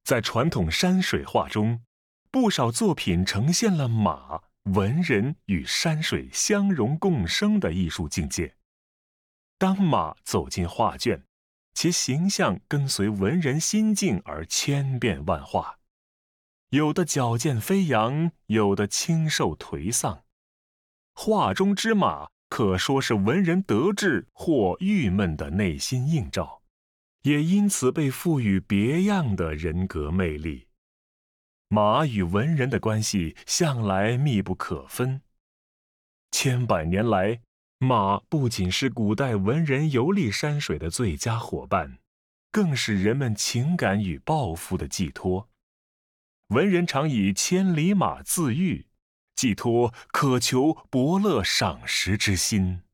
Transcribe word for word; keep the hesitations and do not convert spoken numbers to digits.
在传统山水画中，不少作品呈现了马、文人与山水相融共生的艺术境界。当马走进画卷，其形象跟随文人心境而千变万化，有的矫健飞扬，有的清瘦颓丧。画中之马可说是文人得志或郁闷的内心映照，也因此被赋予别样的人格魅力。马与文人的关系向来密不可分。千百年来，马不仅是古代文人游历山水的最佳伙伴，更是人们情感与抱负的寄托。文人常以千里马自喻，寄托渴求伯乐赏识之心。